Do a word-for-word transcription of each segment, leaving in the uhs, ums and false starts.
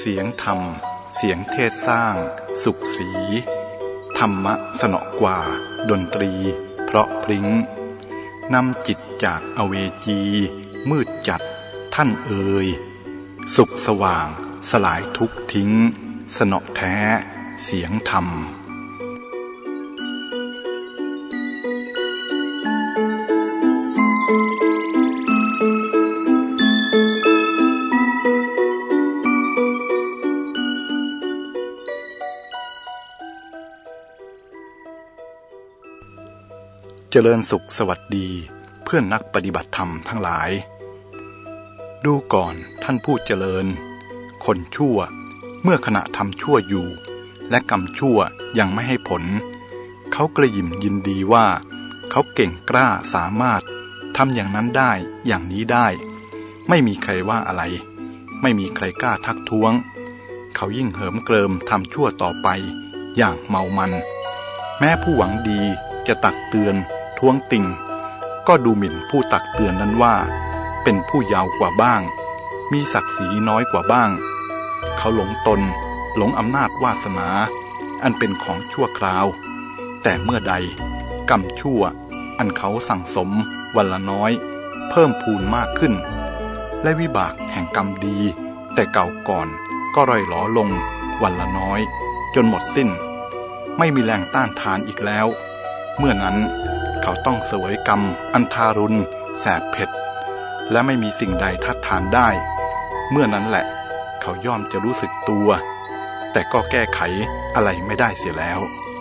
สียงธรรมเสียงเทศสร้างสุขสีธรรมะสนอกว่าดนตรีเพราะพริ้งนำจิตจากอเวจีมืดจัดท่านเอ่ยสุขสว่างสลายทุกทิ้งสนอแท้เสียงธรรมเจริญสุขสวัสดีเพื่อนนักปฏิบัติธรรมทั้งหลายดูก่อนท่านผู้เจริญคนชั่วเมื่อขณะทำชั่วอยู่และกรรมชั่วยังไม่ให้ผลเขากระยิมยินดีว่าเขาเก่งกล้าสามารถทำอย่างนั้นได้อย่างนี้ได้ไม่มีใครว่าอะไรไม่มีใครกล้าทักท้วงเขายิ่งเหิมเกริมทำชั่วต่อไปอย่างเมามันแม้ผู้หวังดีจะตักเตือนท้วงติงก็ดูหมิ่นผู้ตักเตือนนั้นว่าเป็นผู้เยาว์กว่าบ้างมีศักดิ์ศรีน้อยกว่าบ้างเขาหลงตนหลงอำนาจวาสนาอันเป็นของชั่วคราวแต่เมื่อใดกรรมชั่วอันเขาสั่งสมวันละน้อยเพิ่มพูนมากขึ้นและวิบากแห่งกรรมดีแต่เก่าก่อนก็ร่อยหลอลงวันละน้อยจนหมดสิ้นไม่มีแรงต้านทานอีกแล้วเมื่อนั้นเขาต้องเสวยกรรมอันทารุณแสบเผ็ดและไม่มีสิ่งใดทัดทานได้เมื่อนั้นแหละเขาย่อมจะรู้สึกตัวแต่ก็แก้ไขอะไรไม่ได้เสียแล้ว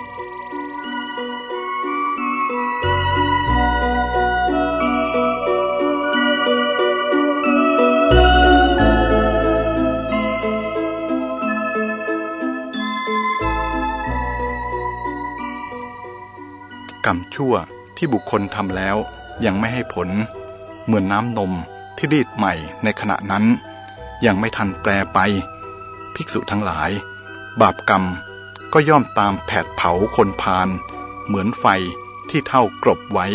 กรรมชั่วที่บุคคลทำแล้วยังไม่ให้ผลเหมือนน้ำนมที่รีดใหม่ในขณะนั้นยังไม่ทันแปรไปภิกษุทั้งหลายบาปกรรมก็ย่อมตามแผดเผาคนพาลเหมือนไฟที่เท่ากรบไว้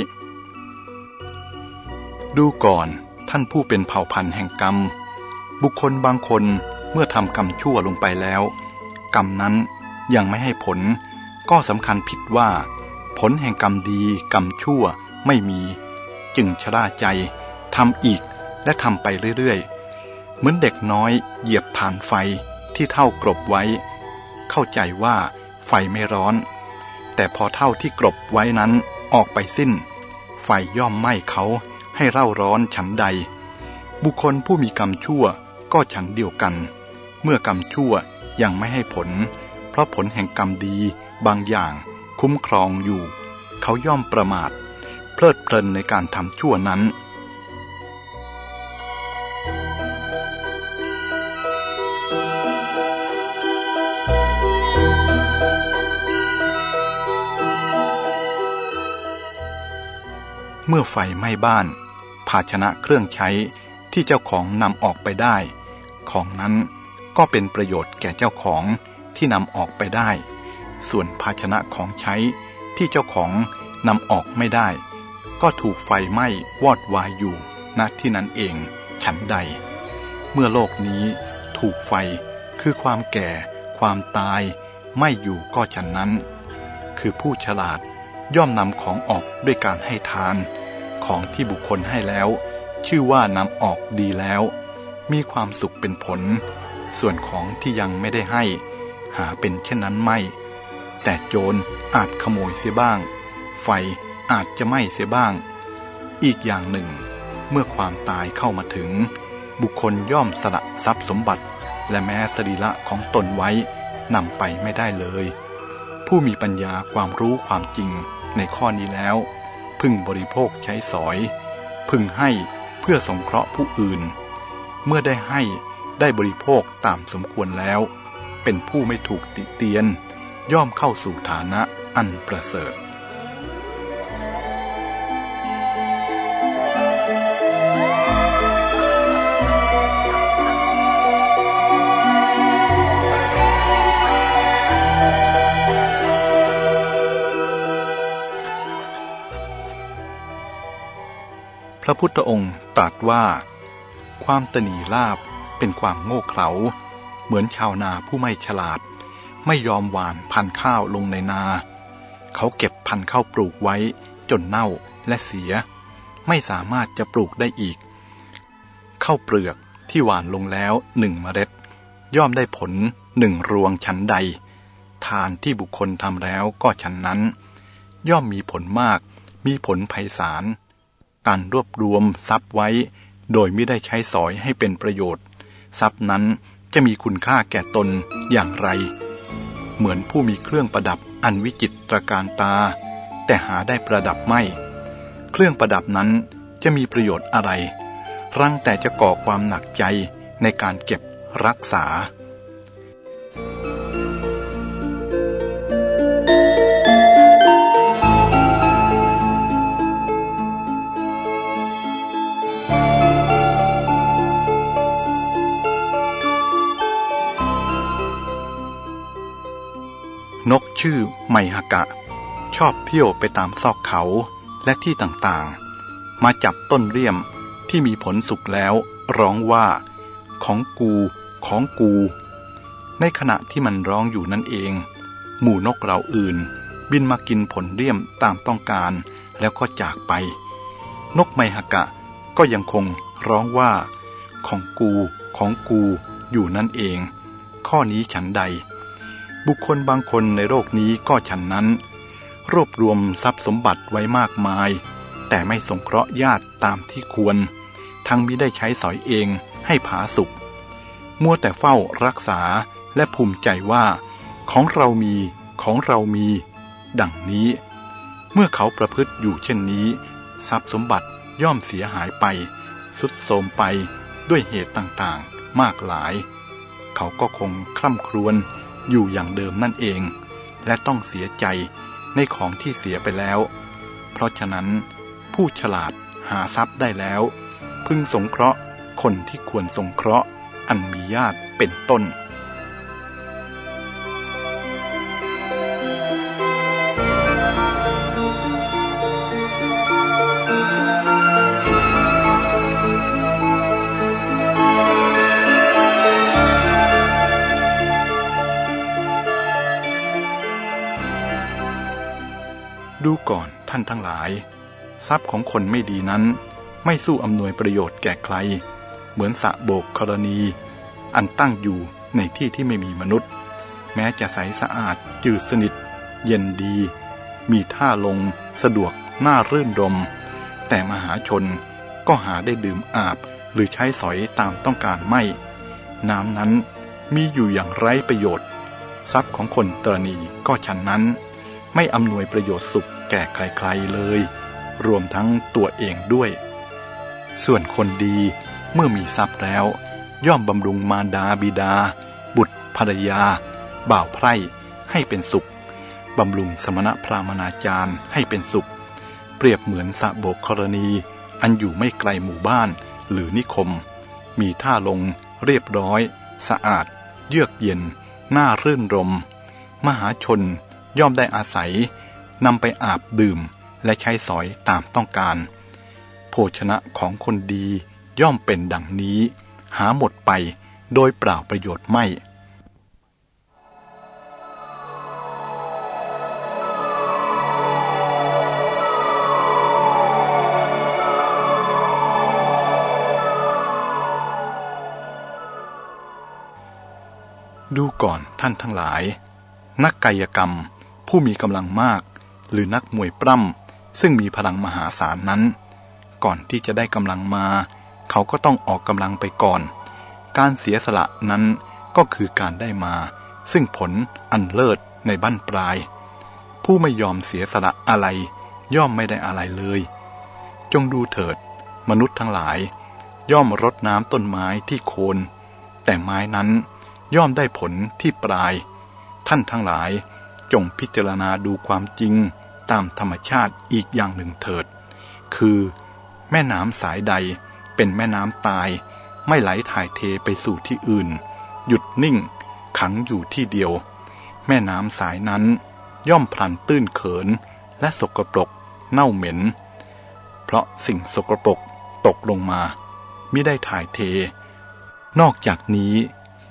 ดูก่อนท่านผู้เป็นเผ่าพันธุ์แห่งกรรมบุคคลบางคนเมื่อทำกรรมชั่วลงไปแล้วกรรมนั้นยังไม่ให้ผลก็สำคัญผิดว่าผลแห่งกรรมดีกรรมชั่วไม่มีจึงชราใจทำอีกและทำไปเรื่อยๆเหมือนเด็กน้อยเหยียบถ่านไฟที่เท่ากรบไว้เข้าใจว่าไฟไม่ร้อนแต่พอเท่าที่กรบไว้นั้นออกไปสิ้นไฟย่อมไหม้เขาให้เร่าร้อนฉันใดบุคคลผู้มีกรรมชั่วก็ฉันเดียวกันเมื่อกรรมชั่วยังไม่ให้ผลเพราะผลแห่งกรรมดีบางอย่างคุ้มครองอยู่เขาย่อมประมาทเพลิดเพลินในการทำชั่วนั้นเมื่อไฟไหม้บ้านภาชนะเครื่องใช้ที่เจ้าของนำออกไปได้ของนั้นก็เป็นประโยชน์แก่เจ้าของที่นำออกไปได้ส่วนภาชนะของใช้ที่เจ้าของนำออกไม่ได้ก็ถูกไฟไหม้วอดวายอยู่ณที่นั้นเองฉันใดเมื่อโลกนี้ถูกไฟคือความแก่ความตายไหม้อยู่ก็ฉันนั้นคือผู้ฉลาดย่อมนำของออกด้วยการให้ทานของที่บุคคลให้แล้วชื่อว่านำออกดีแล้วมีความสุขเป็นผลส่วนของที่ยังไม่ได้ให้หาเป็นเช่นนั้นไม่แต่โจรอาจขโมยเสียบ้างไฟอาจจะไหม้เสียบ้างอีกอย่างหนึ่งเมื่อความตายเข้ามาถึงบุคคลย่อมสละทรัพย์สมบัติและแม้สรีระของตนไว้นำไปไม่ได้เลยผู้มีปัญญาความรู้ความจริงในข้อนี้แล้วพึงบริโภคใช้สอยพึงให้เพื่อสงเคราะห์ผู้อื่นเมื่อได้ให้ได้บริโภคตามสมควรแล้วเป็นผู้ไม่ถูกติเตียนย่อมเข้าสู่ฐานะอันประเสริฐ ระพุทธองค์ตรัสว่าความตนีลาภเป็นความโง่เขลาเหมือนชาวนาผู้ไม่ฉลาดไม่ยอมหว่านพันธุ์ข้าวลงในนาเขาเก็บพันธุ์ข้าวปลูกไว้จนเน่าและเสียไม่สามารถจะปลูกได้อีกข้าวเปลือกที่หว่านลงแล้วหนึ่งเมล็ดย่อมได้ผลหนึ่งรวงฉันใดทานที่บุคคลทำแล้วก็ฉันนั้นย่อมมีผลมากมีผลไพศาลการรวบรวมทรัพย์ไว้โดยไม่ได้ใช้สอยให้เป็นประโยชน์ทรัพย์นั้นจะมีคุณค่าแก่ตนอย่างไรเหมือนผู้มีเครื่องประดับอันวิจิตรการตาแต่หาได้ประดับไม่เครื่องประดับนั้นจะมีประโยชน์อะไรรังแต่จะก่อความหนักใจในการเก็บรักษานกชื่อไมฮกะชอบเที่ยวไปตามซอกเขาและที่ต่างๆมาจับต้นเรี่ยมที่มีผลสุกแล้วร้องว่าของกูของกูในขณะที่มันร้องอยู่นั่นเองหมู่นกเหล่าอื่นบินมากินผลเรี่ยมตามต้องการแล้วก็จากไปนกไมฮกะก็ยังคงร้องว่าของกูของกูอยู่นั่นเองข้อนี้ฉันใดบุคคลบางคนในโลกนี้ก็ฉันนั้นรวบรวมทรัพย์สมบัติไว้มากมายแต่ไม่สงเคราะห์ญาติตามที่ควรทั้งมิได้ใช้สอยเองให้ผาสุกมัวแต่เฝ้ารักษาและภูมิใจว่าของเรามีของเรามีดังนี้เมื่อเขาประพฤติอยู่เช่นนี้ทรัพย์สมบัติย่อมเสียหายไปทรุดโทรมไปด้วยเหตุต่างๆมากหลายเขาก็คงคร่ำครวญอยู่อย่างเดิมนั่นเองและต้องเสียใจในของที่เสียไปแล้วเพราะฉะนั้นผู้ฉลาดหาทรัพย์ได้แล้วพึงสงเคราะห์คนที่ควรสงเคราะห์อันมีญาติเป็นต้นดูก่อนท่านทั้งหลายทรัพย์ของคนไม่ดีนั้นไม่สู้อำนวยประโยชน์แก่ใครเหมือนสระโบกธรณีอันตั้งอยู่ในที่ที่ไม่มีมนุษย์แม้จะใสสะอาดจืดสนิทเย็นดีมีท่าลงสะดวกน่ารื่นรมแต่มหาชนก็หาได้ดื่มอาบหรือใช้สอยตามต้องการไม่น้ำนั้นมีอยู่อย่างไร้ประโยชน์ทรัพย์ของคนตรณีก็ฉันนั้นไม่อำนวยประโยชน์สุขแก่ใครๆเลยรวมทั้งตัวเองด้วยส่วนคนดีเมื่อมีทรัพย์แล้วย่อมบำรุงมารดาบิดาบุตรภรรยาบ่าวไพร่ให้เป็นสุขบำรุงสมณพราหมณาจารย์ให้เป็นสุขเปรียบเหมือนสระโบกธรณีอันอยู่ไม่ไกลหมู่บ้านหรือนิคมมีท่าลงเรียบร้อยสะอาดเยือกเย็นน่ารื่นรมมหาชนย่อมได้อาศัยนำไปอาบดื่มและใช้สอยตามต้องการโภชนะของคนดีย่อมเป็นดังนี้หาหมดไปโดยเปล่าประโยชน์ไม่ดูก่อนท่านทั้งหลายนักกายกรรมผู้มีกำลังมากหรือนักมวยปล้ำซึ่งมีพลังมหาศาลนั้นก่อนที่จะได้กำลังมาเขาก็ต้องออกกำลังไปก่อนการเสียสละนั้นก็คือการได้มาซึ่งผลอันเลิศในบั้นปลายผู้ไม่ยอมเสียสละอะไรย่อมไม่ได้อะไรเลยจงดูเถิดมนุษย์ทั้งหลายย่อมรดน้ำต้นไม้ที่โคนแต่ไม้นั้นย่อมได้ผลที่ปลายท่านทั้งหลายจงพิจารณาดูความจริงตามธรรมชาติอีกอย่างหนึ่งเถิดคือแม่น้ำสายใดเป็นแม่น้ำตายไม่ไหลถ่ายเทไปสู่ที่อื่นหยุดนิ่งขังอยู่ที่เดียวแม่น้ำสายนั้นย่อมพลันตื้นเขินและสกปรกเน่าเหม็นเพราะสิ่งสกปรกตกลงมามิได้ถ่ายเทนอกจากนี้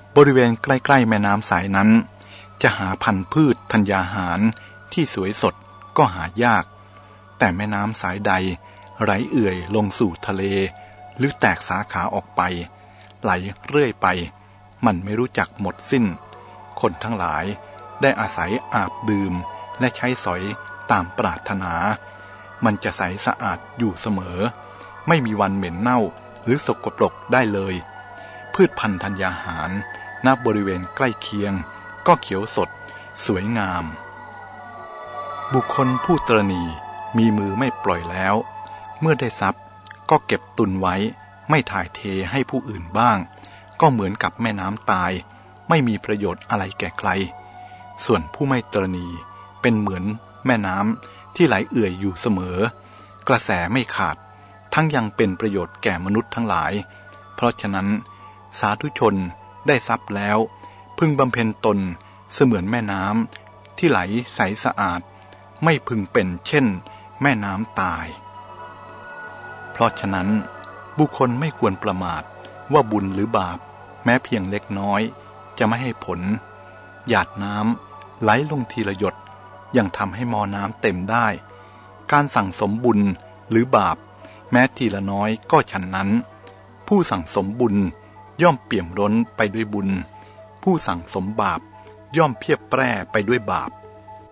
บริเวณใกล้ๆแม่น้ำสายนั้นจะหาพันธุ์พืชธัญญาหารที่สวยสดก็หายากแต่แม่น้ำสายใดไหลเอื่อยลงสู่ทะเลหรือแตกสาขาออกไปไหลเรื่อยไปมันไม่รู้จักหมดสิ้นคนทั้งหลายได้อาศัยอาบดื่มและใช้สอยตามปรารถนามันจะใสสะอาดอยู่เสมอไม่มีวันเหม็นเน่าหรือสกปรกได้เลยพืชพันธุ์ธัญญาหารณบริเวณใกล้เคียงก็เขียวสดสวยงามบุคคลผู้ตระหนี่มีมือไม่ปล่อยแล้วเมื่อได้ทรัพย์ก็เก็บตุนไว้ไม่ถ่ายเทให้ผู้อื่นบ้างก็เหมือนกับแม่น้ำตายไม่มีประโยชน์อะไรแก่ใครส่วนผู้ไม่ตระหนี่เป็นเหมือนแม่น้ำที่ไหลเอื่อยอยู่เสมอกระแสไม่ขาดทั้งยังเป็นประโยชน์แก่มนุษย์ทั้งหลายเพราะฉะนั้นสาธุชนได้ทรัพย์แล้วพึงบำเพ็ญตนเสมือนแม่น้ำที่ไหลใสสะอาดไม่พึงเป็นเช่นแม่น้ำตายเพราะฉะนั้นบุคคลไม่ควรประมาทว่าบุญหรือบาปแม้เพียงเล็กน้อยจะไม่ให้ผลหยาดน้ำไหลลงทีละหยดยังทำให้มอน้ำเต็มได้การสั่งสมบุญหรือบาปแม้ทีละน้อยก็ฉันนั้นผู้สั่งสมบุญย่อมเปี่ยมล้นไปด้วยบุญผู้สั่งสมบาปย่อมเพียบแปร่ไปด้วยบาป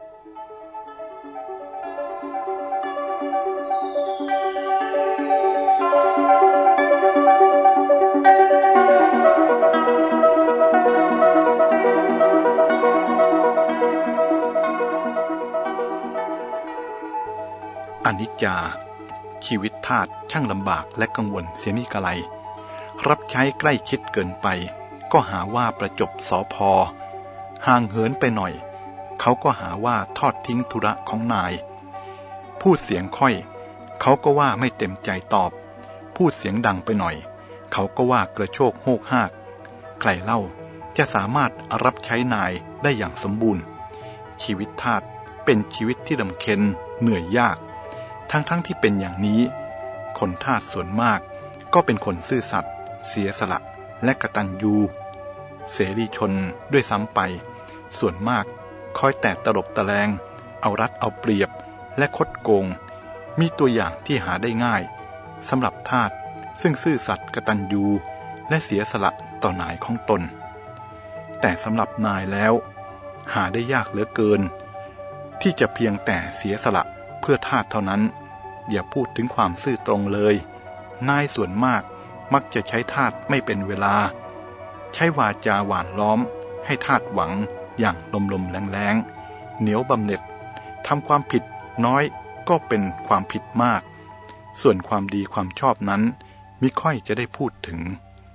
อนิจจาชีวิตทาสช่างลำบากและกังวลเสียนี่กะไรรับใช้ใกล้ชิดเกินไปก็หาว่าประจบสอพอห่างเหินไปหน่อยเขาก็หาว่าทอดทิ้งธุระของนายพูดเสียงค่อยเขาก็ว่าไม่เต็มใจตอบพูดเสียงดังไปหน่อยเขาก็ว่ากระโชกโฮกฮากใครเล่าจะสามารถรับใช้นายได้อย่างสมบูรณ์ชีวิตทาสเป็นชีวิตที่ลำเค็ญเหนื่อยยากทั้งๆ ท, ที่เป็นอย่างนี้คนทาสส่วนมากก็เป็นคนซื่อสัตย์เสียสละและกตัญญูเสรีชนด้วยซ้ำไปส่วนมากคอยแต่ตลบตะแลงเอารัดเอาเปรียบและคดโกงมีตัวอย่างที่หาได้ง่ายสำหรับทาสซึ่งซื่อสัตย์กตัญญูและเสียสละต่อนายของตนแต่สำหรับนายแล้วหาได้ยากเหลือเกินที่จะเพียงแต่เสียสละเพื่อทาสเท่านั้นอย่าพูดถึงความซื่อตรงเลยนายส่วนมากมักจะใช้ทาสไม่เป็นเวลาใช้วาจาหวานล้อมให้ทาสหวังอย่างลมๆแรงๆเหนียวบำเหน็จทำความผิดน้อยก็เป็นความผิดมากส่วนความดีความชอบนั้นมิค่อยจะได้พูดถึง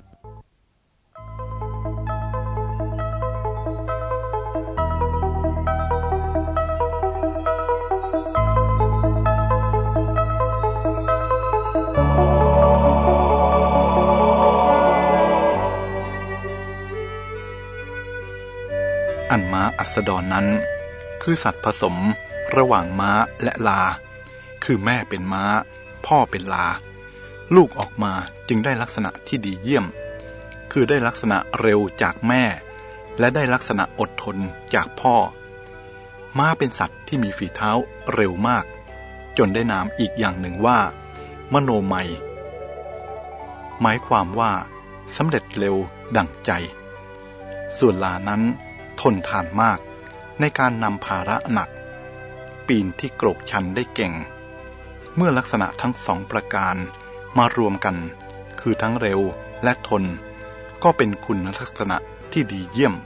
อันม้าอัสดรนั้นคือสัตว์ผสมระหว่างม้าและลาคือแม่เป็นม้าพ่อเป็นลาลูกออกมาจึงได้ลักษณะที่ดีเยี่ยมคือได้ลักษณะเร็วจากแม่และได้ลักษณะอดทนจากพ่อม้าเป็นสัตว์ที่มีฝีเท้าเร็วมากจนได้นามอีกอย่างหนึ่งว่ามโนมัยหมายความว่าสำเร็จเร็วดั่งใจส่วนลานั้นทนทานมากในการนำภาระหนักปีนที่โกรกชันได้เก่งเมื่อลักษณะทั้งสองประการมารวมกันคือทั้งเร็วและทนก็เป็นคุณลักษณะที่ดีเยี่ยม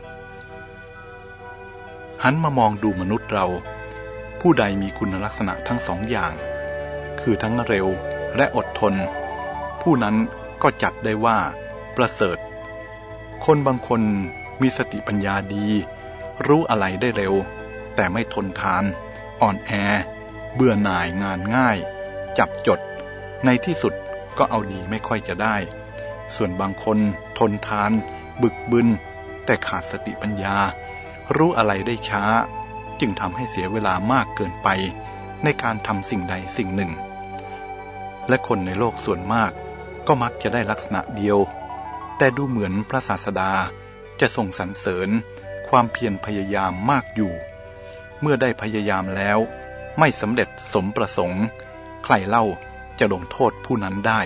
หันมามองดูมนุษย์เราผู้ใดมีคุณลักษณะทั้งสองอย่างคือทั้งเร็วและอดทนผู้นั้นก็จัดได้ว่าประเสริฐคนบางคนมีสติปัญญาดีรู้อะไรได้เร็วแต่ไม่ทนทานอ่อนแอเบื่อหน่ายงานง่ายจับจดในที่สุดก็เอาดีไม่ค่อยจะได้ส่วนบางคนทนทานบึกบึนแต่ขาดสติปัญญารู้อะไรได้ช้าจึงทำให้เสียเวลามากเกินไปในการทำสิ่งใดสิ่งหนึ่งและคนในโลกส่วนมากก็มักจะได้ลักษณะเดียวแต่ดูเหมือนพระศาสดาจะทรงสรรเสริญความเพียรพยายามมากอยู่เมื่อได้พยายามแล้วไม่สำเร็จสมประสงค์ใครเล่าจะลงโทษผู้นั้นได้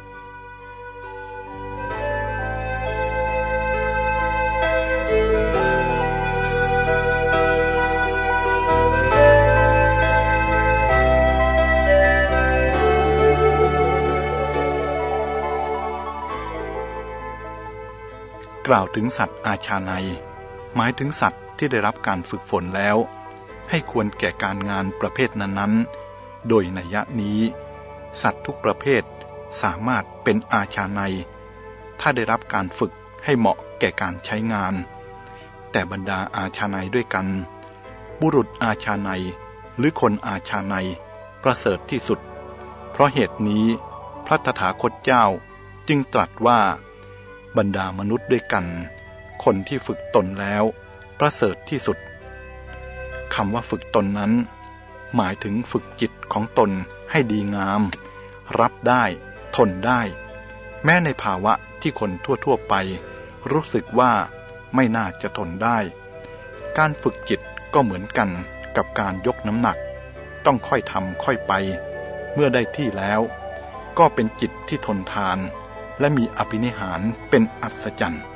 กล่าวถึงสัตว์อาชาไนยหมายถึงสัตว์ที่ได้รับการฝึกฝนแล้วให้ควรแก่การงานประเภทนั้นๆโดยนัยนี้สัตว์ทุกประเภทสามารถเป็นอาชาไนยถ้าได้รับการฝึกให้เหมาะแก่การใช้งานแต่บรรดาอาชาไนยด้วยกันบุรุษอาชาไนยหรือคนอาชาไนยประเสริฐที่สุดเพราะเหตุนี้พระตถาคตเจ้าจึงตรัสว่าบรรดามนุษย์ด้วยกันคนที่ฝึกตนแล้วประเสริฐที่สุดคำว่าฝึกตนนั้นหมายถึงฝึกจิตของตนให้ดีงามรับได้ทนได้แม้ในภาวะที่คนทั่วๆไปรู้สึกว่าไม่น่าจะทนได้การฝึกจิตก็เหมือนกันกับการยกน้ำหนักต้องค่อยทำค่อยไปเมื่อได้ที่แล้วก็เป็นจิตที่ทนทานและมีอภินิหารเป็นอัศจรรย์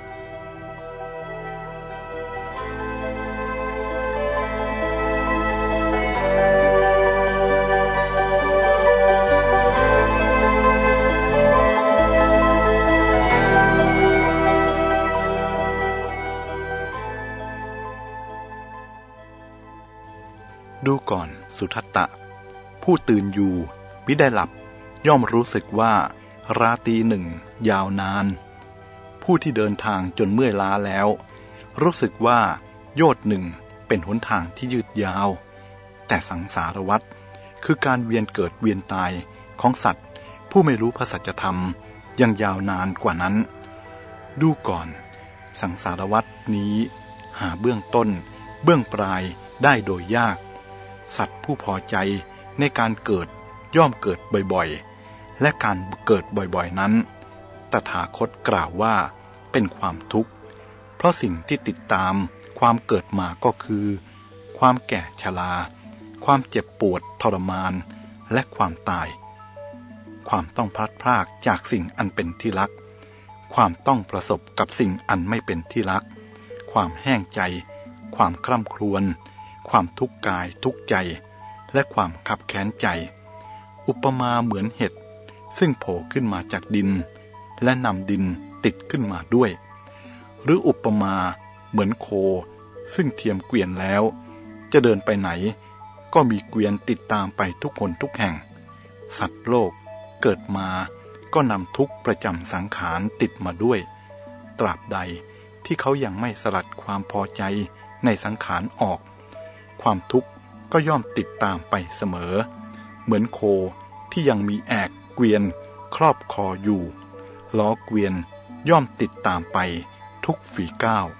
ดูก่อนสุทัตตะผู้ตื่นอยู่มิได้หลับย่อมรู้สึกว่าราตรีหนึ่งยาวนานผู้ที่เดินทางจนเมื่อยล้าแล้วรู้สึกว่าโยชน์หนึ่งเป็นหนทางที่ยืดยาวแต่สังสารวัฏคือการเวียนเกิดเวียนตายของสัตว์ผู้ไม่รู้พระสัจธรรมยังยาวนานกว่านั้นดูก่อนสังสารวัฏนี้หาเบื้องต้นเบื้องปลายได้โดยยากสัตว์ผู้พอใจในการเกิดย่อมเกิดบ่อยๆและการเกิดบ่อยๆนั้นตถาคตกล่าวว่าเป็นความทุกข์เพราะสิ่งที่ติดตามความเกิดมาก็คือความแก่ชราความเจ็บปวดทรมานและความตายความต้องพลัดพรากจากสิ่งอันเป็นที่รักความต้องประสบกับสิ่งอันไม่เป็นที่รักความแห้งใจความคร่ำครวญความทุกข์กายทุกข์ใจและความขับแค้นใจอุปมาเหมือนเห็ดซึ่งโผล่ขึ้นมาจากดินและนำดินติดขึ้นมาด้วยหรืออุปมาเหมือนโคซึ่งเทียมเกวียนแล้วจะเดินไปไหนก็มีเกวียนติดตามไปทุกคนทุกแห่งสัตว์โลกเกิดมาก็นำทุกข์ประจำสังขารติดมาด้วยตราบใดที่เขายังไม่สลัดความพอใจในสังขารออกความทุกข์ก็ย่อมติดตามไปเสมอเหมือนโคที่ยังมีแอกเกวียนครอบคออยู่ล้อเกวียนย่อมติดตามไปทุกฝีก้าว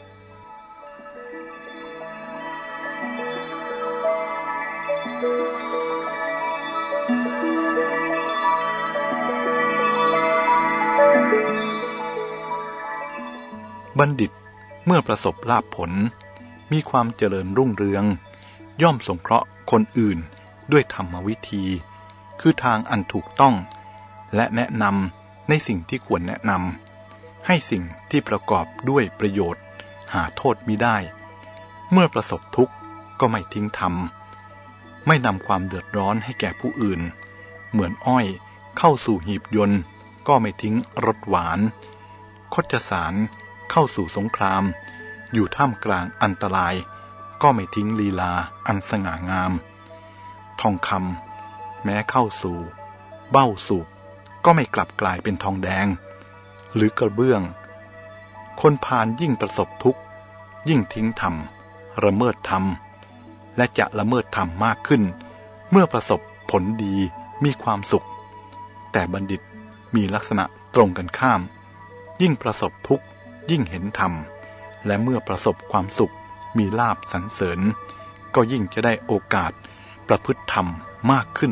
บัณฑิตเมื่อประสบลาภผลมีความเจริญรุ่งเรืองย่อมสงเคราะห์คนอื่นด้วยธรรมวิธีคือทางอันถูกต้องและแนะนำในสิ่งที่ควรแนะนำให้สิ่งที่ประกอบด้วยประโยชน์หาโทษมิได้เมื่อประสบทุกข์ก็ไม่ทิ้งธรรมไม่นำความเดือดร้อนให้แก่ผู้อื่นเหมือนอ้อยเข้าสู่หีบยนต์ก็ไม่ทิ้งรสหวานคชสารเข้าสู่สงครามอยู่ท่ามกลางอันตรายก็ไม่ทิ้งลีลาอันสง่างามทองคำแม้เข้าสู่เบ้าสูบก็ไม่กลับกลายเป็นทองแดงหรือกระเบื้องคนพาลยิ่งประสบทุกข์ยิ่งทิ้งธรรมละเมิดธรรมและจะละเมิดธรรมมากขึ้นเมื่อประสบผลดีมีความสุขแต่บัณฑิตมีลักษณะตรงกันข้ามยิ่งประสบทุกข์ยิ่งเห็นธรรมและเมื่อประสบความสุขมีลาภสรรเสริญก็ยิ่งจะได้โอกาสประพฤติธรรมมากขึ้น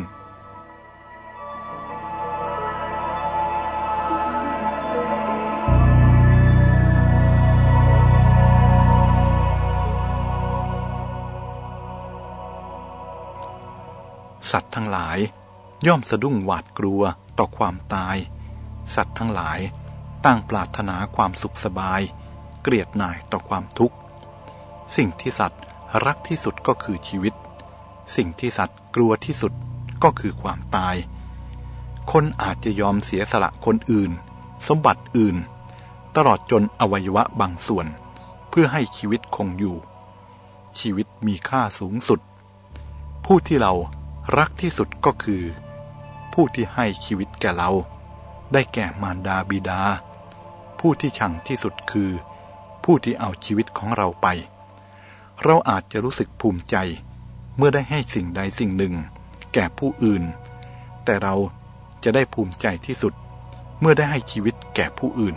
สัตว์ทั้งหลายย่อมสะดุ้งหวาดกลัวต่อความตายสัตว์ทั้งหลายตั้งปรารถนาความสุขสบายเกลียดหน่ายต่อความทุกข์สิ่งที่สัตว์รักที่สุดก็คือชีวิตสิ่งที่สัตว์กลัวที่สุดก็คือความตายคนอาจจะยอมเสียสละคนอื่นสมบัติอื่นตลอดจนอวัยวะบางส่วนเพื่อให้ชีวิตคงอยู่ชีวิตมีค่าสูงสุดผู้ที่เรารักที่สุดก็คือผู้ที่ให้ชีวิตแก่เราได้แก่มารดาบิดาผู้ที่ชังที่สุดคือผู้ที่เอาชีวิตของเราไปเราอาจจะรู้สึกภูมิใจเมื่อได้ให้สิ่งใดสิ่งหนึ่งแก่ผู้อื่นแต่เราจะได้ภูมิใจที่สุดเมื่อได้ให้ชีวิตแก่ผู้อื่น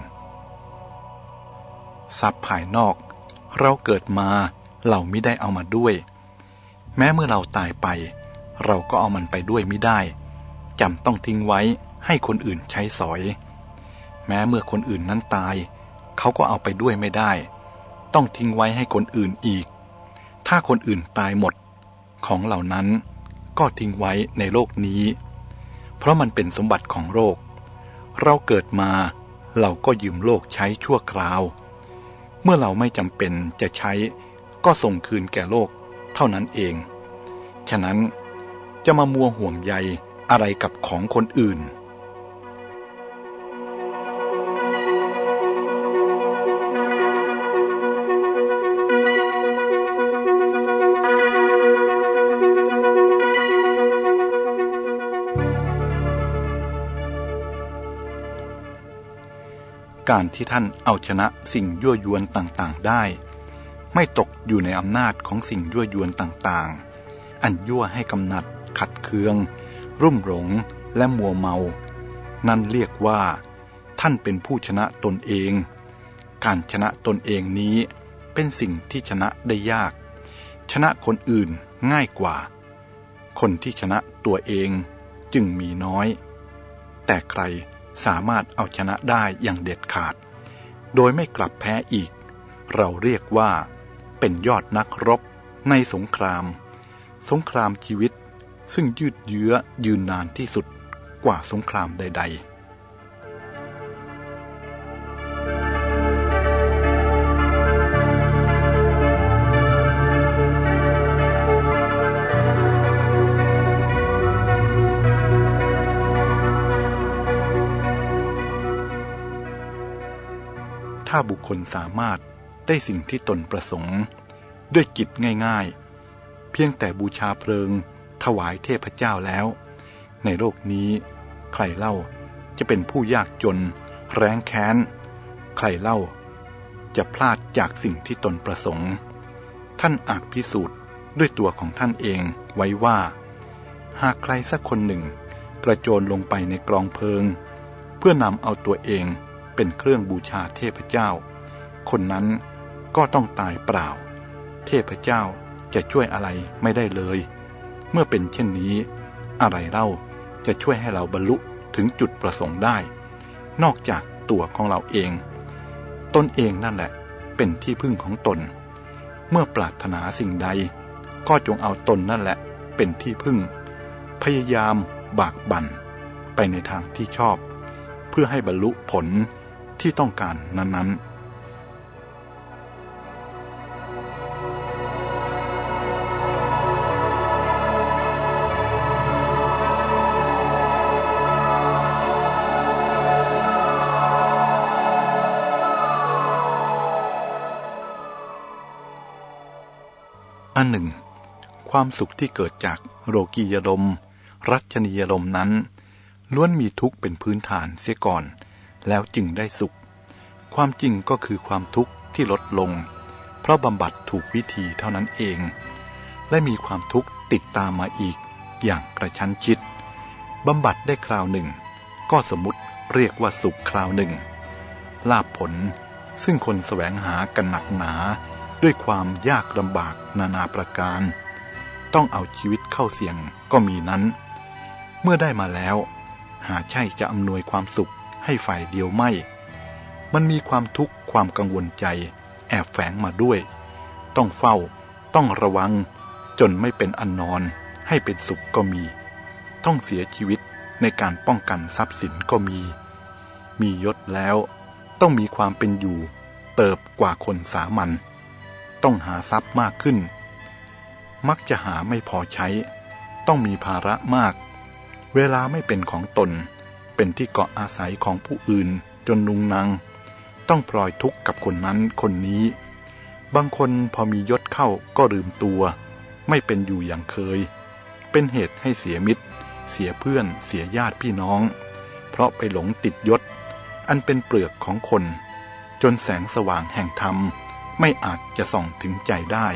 ทรัพย์ภายนอกเราเกิดมาเรามิได้เอามาด้วยแม้เมื่อเราตายไปเราก็เอามันไปด้วยมิได้จำต้องทิ้งไว้ให้คนอื่นใช้สอยแม้เมื่อคนอื่นนั้นตายเขาก็เอาไปด้วยไม่ได้ต้องทิ้งไว้ให้คนอื่นอีกถ้าคนอื่นตายหมดของเหล่านั้นก็ทิ้งไว้ในโลกนี้เพราะมันเป็นสมบัติของโลกเราเกิดมาเราก็ยืมโลกใช้ชั่วคราวเมื่อเราไม่จำเป็นจะใช้ก็ส่งคืนแก่โลกเท่านั้นเองฉะนั้นจะมามัวห่วงใยอะไรกับของคนอื่นการที่ท่านเอาชนะสิ่งยั่วยวนต่างๆได้ไม่ตกอยู่ในอำนาจของสิ่งยั่วยวนต่างๆอันยั่วให้กำหนัดขัดเคืองรุ่มหลงและมัวเมานั่นเรียกว่าท่านเป็นผู้ชนะตนเองการชนะตนเองนี้เป็นสิ่งที่ชนะได้ยากชนะคนอื่นง่ายกว่าคนที่ชนะตัวเองจึงมีน้อยแต่ใครสามารถเอาชนะได้อย่างเด็ดขาดโดยไม่กลับแพ้อีกเราเรียกว่าเป็นยอดนักรบในสงครามสงครามชีวิตซึ่งยืดเยื้อยืนนานที่สุดกว่าสงครามใดๆถ้าบุคคลสามารถได้สิ่งที่ตนประสงค์ด้วยจิตง่ายๆเพียงแต่บูชาเพลิงถวายเทพเจ้าแล้วในโลกนี้ใครเล่าจะเป็นผู้ยากจนแร้นแค้นใครเล่าจะพลาดจากสิ่งที่ตนประสงค์ท่านอาจพิสูจน์ด้วยตัวของท่านเองไว้ว่าหากใครสักคนหนึ่งกระโจนลงไปในกลองเพลิงเพื่อนำเอาตัวเองเป็นเครื่องบูชาเทพเจ้าคนนั้นก็ต้องตายเปล่าเทพเจ้าจะช่วยอะไรไม่ได้เลยเมื่อเป็นเช่นนี้อะไรเล่าจะช่วยให้เราบรรลุถึงจุดประสงค์ได้นอกจากตัวของเราเองตนเองนั่นแหละเป็นที่พึ่งของตนเมื่อปรารถนาสิ่งใดก็จงเอาตนนั่นแหละเป็นที่พึ่งพยายามบากบั่นไปในทางที่ชอบเพื่อให้บรรลุผลที่ต้องการนั้นๆอันหนึ่งความสุขที่เกิดจากโลกียลมรัชนียลมนั้นล้วนมีทุกข์เป็นพื้นฐานเสียก่อนแล้วจึงได้สุขความจริงก็คือความทุกข์ที่ลดลงเพราะบำบัดถูกวิธีเท่านั้นเองและมีความทุกข์ติดตามมาอีกอย่างกระชั้นชิดบำบัดได้คราวหนึ่งก็สมมุติเรียกว่าสุขคราวหนึ่งลาภผลซึ่งคนแสวงหากันหนักหนาด้วยความยากลำบากนานาประการต้องเอาชีวิตเข้าเสี่ยงก็มีนั้นเมื่อได้มาแล้วหาใช่จะอำนวยความสุขให้ฝ่ายเดียวไม่มันมีความทุกข์ความกังวลใจแอบแฝงมาด้วยต้องเฝ้าต้องระวังจนไม่เป็นอันนอนให้เป็นสุขก็มีต้องเสียชีวิตในการป้องกันทรัพย์สินก็มีมียศแล้วต้องมีความเป็นอยู่เติบกว่าคนสามัญต้องหาทรัพย์มากขึ้นมักจะหาไม่พอใช้ต้องมีภาระมากเวลาไม่เป็นของตนเป็นที่เกาะอาศัยของผู้อื่นจนนุงนังต้องปล่อยทุกข์กับคนนั้นคนนี้บางคนพอมียศเข้าก็ลืมตัวไม่เป็นอยู่อย่างเคยเป็นเหตุให้เสียมิตรเสียเพื่อนเสียญาติพี่น้องเพราะไปหลงติดยศอันเป็นเปลือกของคนจนแสงสว่างแห่งธรรมไม่อาจจะส่องถึงใจได้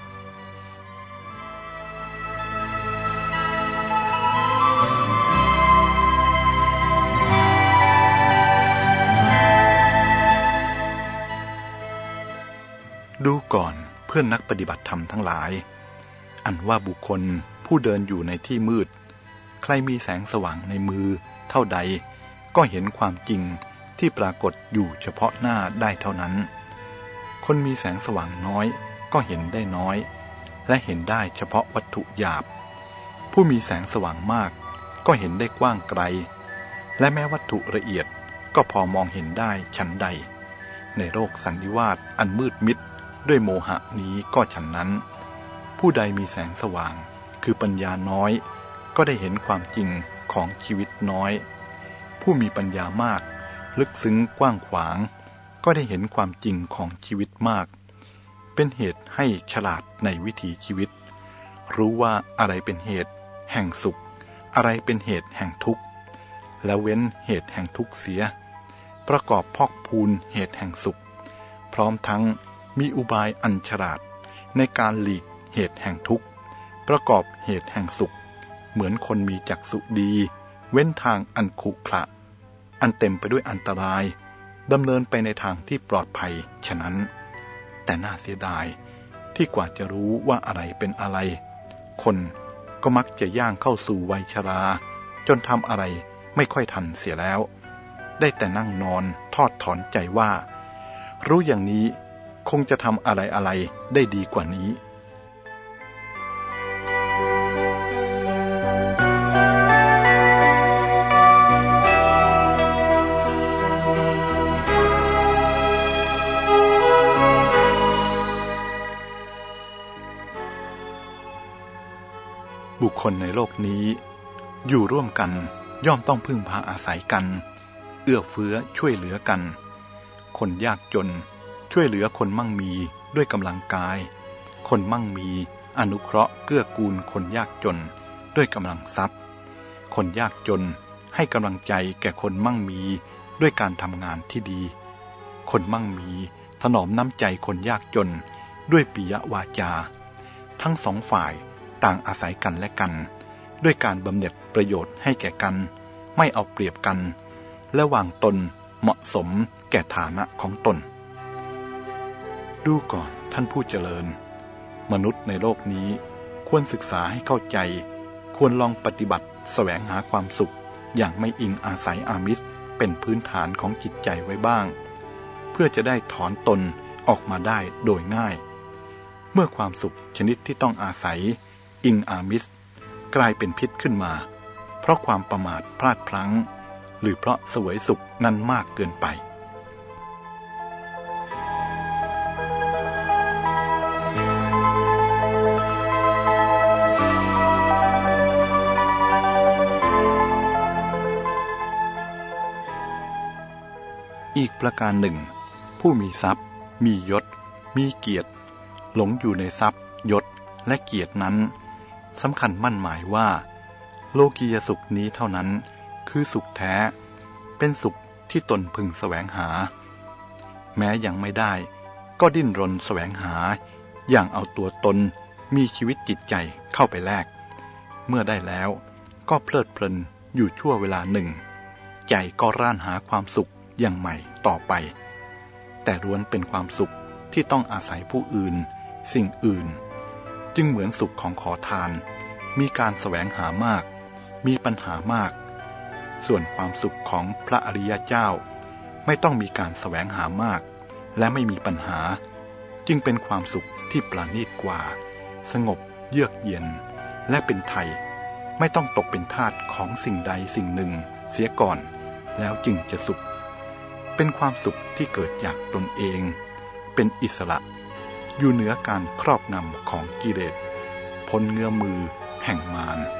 ดูก่อนเพื่อนนักปฏิบัติธรรมทั้งหลายอันว่าบุคคลผู้เดินอยู่ในที่มืดใครมีแสงสว่างในมือเท่าใดก็เห็นความจริงที่ปรากฏอยู่เฉพาะหน้าได้เท่านั้นคนมีแสงสว่างน้อยก็เห็นได้น้อยและเห็นได้เฉพาะวัตถุหยาบผู้มีแสงสว่างมากก็เห็นได้กว้างไกลและแม้วัตถุละเอียดก็พอมองเห็นได้ฉันใดในโลกสันนิวาตอันมืดมิดด้วยโมหะนี้ก็ฉันนั้นผู้ใดมีแสงสว่างคือปัญญาน้อยก็ได้เห็นความจริงของชีวิตน้อยผู้มีปัญญามากลึกซึ้งกว้างขวางก็ได้เห็นความจริงของชีวิตมากเป็นเหตุให้ฉลาดในวิถีชีวิตรู้ว่าอะไรเป็นเหตุแห่งสุขอะไรเป็นเหตุแห่งทุกข์แล้วเว้นเหตุแห่งทุกข์เสียประกอบพอกพูนเหตุแห่งสุขพร้อมทั้งมีอุบายอันฉลาดในการหลีกเหตุแห่งทุกข์ประกอบเหตุแห่งสุขเหมือนคนมีจักษุดีเว้นทางอันขรุขระอันเต็มไปด้วยอันตรายดำเนินไปในทางที่ปลอดภัยฉะนั้นแต่น่าเสียดายที่กว่าจะรู้ว่าอะไรเป็นอะไรคนก็มักจะย่างเข้าสู่วัยชราจนทำอะไรไม่ค่อยทันเสียแล้วได้แต่นั่งนอนทอดถอนใจว่ารู้อย่างนี้คงจะทำอะไรอะไรได้ดีกว่านี้บุคคลในโลกนี้อยู่ร่วมกันย่อมต้องพึ่งพาอาศัยกันเอื้อเฟื้อช่วยเหลือกันคนยากจนช่วยเหลือคนมั่งมีด้วยกำลังกายคนมั่งมีอนุเคราะห์เกื้อกูลคนยากจนด้วยกำลังทรัพย์คนยากจนให้กำลังใจแก่คนมั่งมีด้วยการทำงานที่ดีคนมั่งมีถนอมน้ำใจคนยากจนด้วยปิยวาจาทั้งสองฝ่ายต่างอาศัยกันและกันด้วยการบำเหน็จประโยชน์ให้แก่กันไม่เอาเปรียบกันและวางตนเหมาะสมแก่ฐานะของตนดูก่อนท่านผู้เจริญมนุษย์ในโลกนี้ควรศึกษาให้เข้าใจควรลองปฏิบัติแสวงหาความสุขอย่างไม่อิงอาศัยอามิสเป็นพื้นฐานของจิตใจไว้บ้างเพื่อจะได้ถอนตนออกมาได้โดยง่ายเมื่อความสุขชนิดที่ต้องอาศัยอิงอามิสกลายเป็นพิษขึ้นมาเพราะความประมาทพลาดพลั้งหรือเพราะเสวยสุขนั้นมากเกินไปอีกประการหนึ่งผู้มีทรัพย์มียศมีเกียรติหลงอยู่ในทรัพย์ยศและเกียรตินั้นสำคัญมั่นหมายว่าโลกียสุขนี้เท่านั้นคือสุขแท้เป็นสุขที่ตนพึงแสวงหาแม้ยังไม่ได้ก็ดิ้นรนแสวงหาอย่างเอาตัวตนมีชีวิตจิตใจเข้าไปแลกเมื่อได้แล้วก็เพลิดเพลินอยู่ชั่วเวลาหนึ่งใจก็ร่านหาความสุขอย่างใหม่ต่อไปแต่ล้วนเป็นความสุขที่ต้องอาศัยผู้อื่นสิ่งอื่นจึงเหมือนสุขของขอทานมีการแสวงหามากมีปัญหามากส่วนความสุขของพระอริยเจ้าไม่ต้องมีการแสวงหามากและไม่มีปัญหาจึงเป็นความสุขที่ประณีตกว่าสงบเยือกเย็นและเป็นไทยไม่ต้องตกเป็นทาสของสิ่งใดสิ่งหนึ่งเสียก่อนแล้วจึงจะสุขเป็นความสุขที่เกิดจากตนเองเป็นอิสระอยู่เหนือการครอบงำของกิเลสพ้นเงื้อมือแห่งมาร